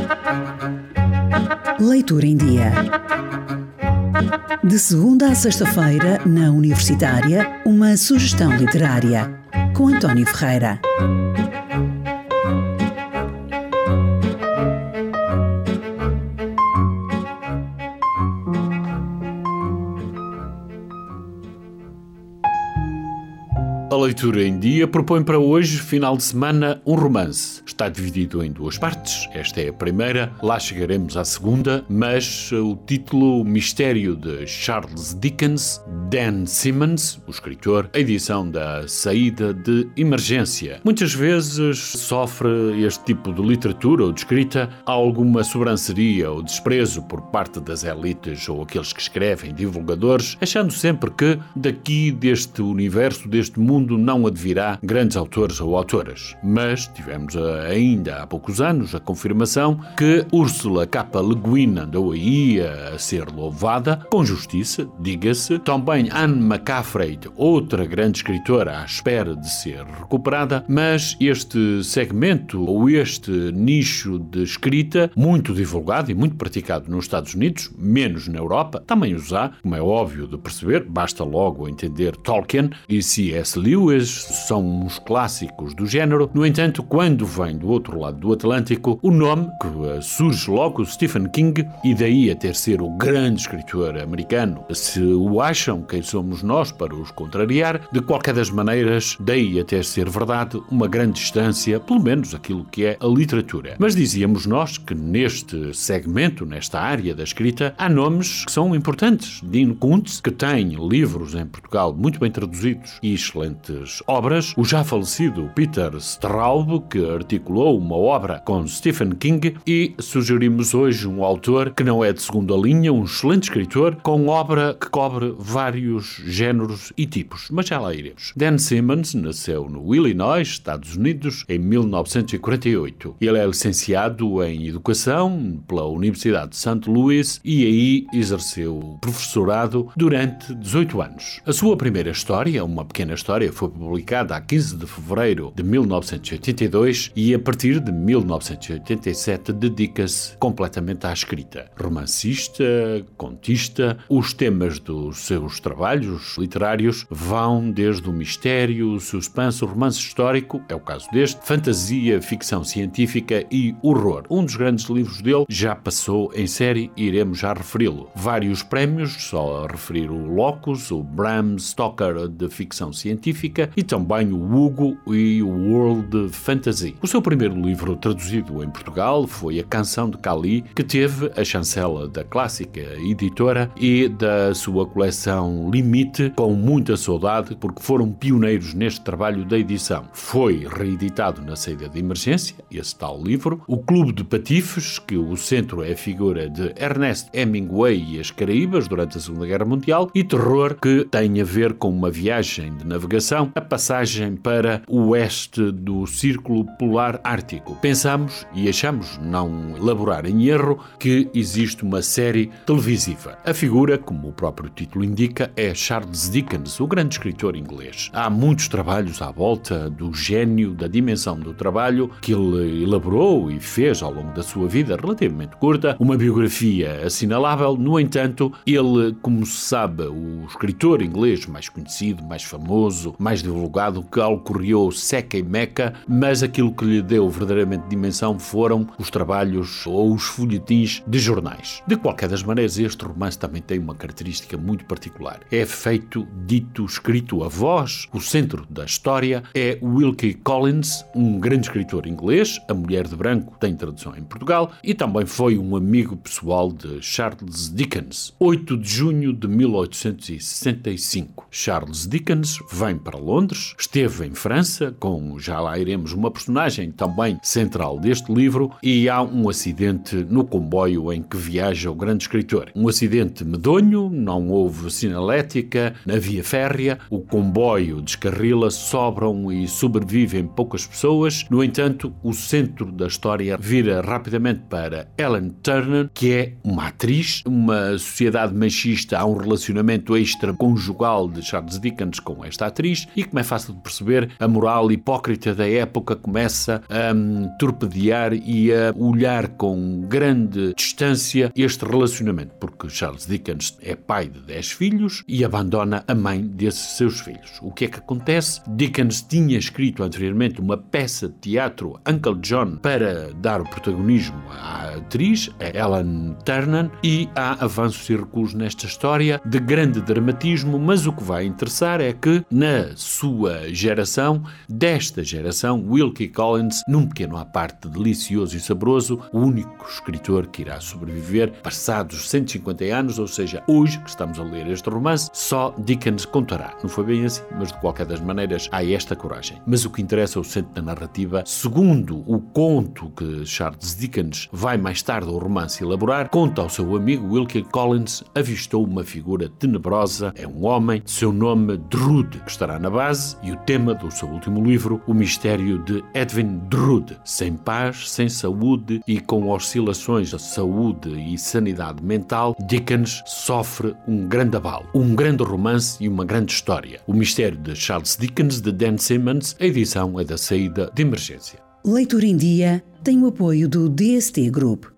Leitura em Dia. De segunda a sexta-feira, na Universitária, uma sugestão literária, com António Ferreira. A Leitura em Dia propõe para hoje, final de semana, um romance. Está dividido em duas partes. Esta é a primeira, lá chegaremos à segunda, mas o título Mistério de Charles Dickens, Dan Simmons, o escritor, a edição da Saída de Emergência. Muitas vezes sofre este tipo de literatura ou de escrita alguma sobranceria ou desprezo por parte das elites ou aqueles que escrevem, divulgadores, achando sempre que daqui deste universo, deste mundo, não advirá grandes autores ou autoras. Mas tivemos ainda há poucos anos a confirmação que Ursula K. Le Guin andou aí a ser louvada, com justiça, diga-se. Também Anne McCaffrey, outra grande escritora à espera de ser recuperada, mas este segmento ou este nicho de escrita, muito divulgado e muito praticado nos Estados Unidos, menos na Europa, também os há, como é óbvio de perceber, basta logo entender Tolkien e C.S. Lewis, são uns clássicos do género. No entanto, quando vem do outro lado do Atlântico, o nome que surge logo, Stephen King, e daí a ter ser o grande escritor americano. Se o acham, quem somos nós para os contrariar? De qualquer das maneiras, daí a ter ser verdade, uma grande distância, pelo menos aquilo que é a literatura. Mas dizíamos nós que neste segmento, nesta área da escrita, há nomes que são importantes. Dean Koontz, que tem livros em Portugal muito bem traduzidos e excelentes obras, o já falecido Peter Straub, que articulou uma obra com Stephen King, e sugerimos hoje um autor que não é de segunda linha, um excelente escritor, com obra que cobre vários géneros e tipos, mas já lá iremos. Dan Simmons nasceu no Illinois, Estados Unidos, em 1948. Ele é licenciado em Educação pela Universidade de St. Louis e aí exerceu o professorado durante 18 anos. A sua primeira história, uma pequena história, foi publicada a 15 de fevereiro de 1982 e a partir de 1987 dedica-se completamente à escrita. Romancista, contista, os temas dos seus trabalhos literários vão desde o mistério, o suspense, o romance histórico, é o caso deste, fantasia, ficção científica e horror. Um dos grandes livros dele já passou em série e iremos já referi-lo. Vários prémios, só a referir o Locus, o Bram Stoker de ficção científica e também o Hugo e o World Fantasy. O seu primeiro livro traduzido em Portugal foi A Canção de Cali, que teve a chancela da clássica editora e da sua coleção Limite, com muita saudade, porque foram pioneiros neste trabalho da edição. Foi reeditado na Saída de Emergência, esse tal livro. O Clube de Patifes, que o centro é a figura de Ernest Hemingway e as Caraíbas durante a Segunda Guerra Mundial, e terror, que tem a ver com uma viagem de navegação, a passagem para o oeste do Círculo Polar Ártico. Pensamos e achamos não elaborar em erro que existe uma série televisiva. A figura, como o próprio título indica, é Charles Dickens, o grande escritor inglês. Há muitos trabalhos à volta do gênio, da dimensão do trabalho que ele elaborou e fez ao longo da sua vida relativamente curta, uma biografia assinalável. No entanto, ele, como se sabe, o escritor inglês mais conhecido, mais famoso, mais divulgado, que ocorreu seca e meca, mas aquilo que lhe deu verdadeiramente dimensão foram os trabalhos ou os folhetins de jornais. De qualquer das maneiras, este romance também tem uma característica muito particular. É feito, dito, escrito a voz. O centro da história é Wilkie Collins, um grande escritor inglês. A Mulher de Branco tem tradução em Portugal e também foi um amigo pessoal de Charles Dickens. 8 de junho de 1865. Charles Dickens vem para Londres, esteve em França, com, já lá iremos, uma personagem também central deste livro, e há um acidente no comboio em que viaja o grande escritor. Um acidente medonho, não houve sinalética na via férrea, o comboio descarrila, sobram e sobrevivem poucas pessoas. No entanto, o centro da história vira rapidamente para Ellen Turner, que é uma atriz. Uma sociedade machista, há um relacionamento extraconjugal de Charles Dickens com esta atriz, e, como é fácil de perceber, a moral hipócrita da época começa a torpedear e a olhar com grande distância este relacionamento, porque Charles Dickens é pai de 10 filhos e abandona a mãe desses seus filhos. O que é que acontece? Dickens tinha escrito anteriormente uma peça de teatro, Uncle John, para dar o protagonismo à atriz, a Ellen Ternan, e há avanços e recuos nesta história de grande dramatismo, mas o que vai interessar é que, na sua geração, desta geração, Wilkie Collins, num pequeno à parte delicioso e saboroso, o único escritor que irá sobreviver passados 150 anos, ou seja, hoje que estamos a ler este romance, só Dickens contará. Não foi bem assim, mas de qualquer das maneiras há esta coragem. Mas o que interessa é o centro da narrativa. Segundo o conto que Charles Dickens vai mais tarde ao romance elaborar, conta ao seu amigo Wilkie Collins avistou uma figura tenebrosa, é um homem, seu nome Drood, que estará na base, e o tema do seu último livro, O Mistério de Edwin Drood. Sem paz, sem saúde e com oscilações de saúde e sanidade mental, Dickens sofre um grande abalo, um grande romance e uma grande história. O Mistério de Charles Dickens, de Dan Simmons. A edição é da saída de emergência. Leitura em Dia tem o apoio do DST Group.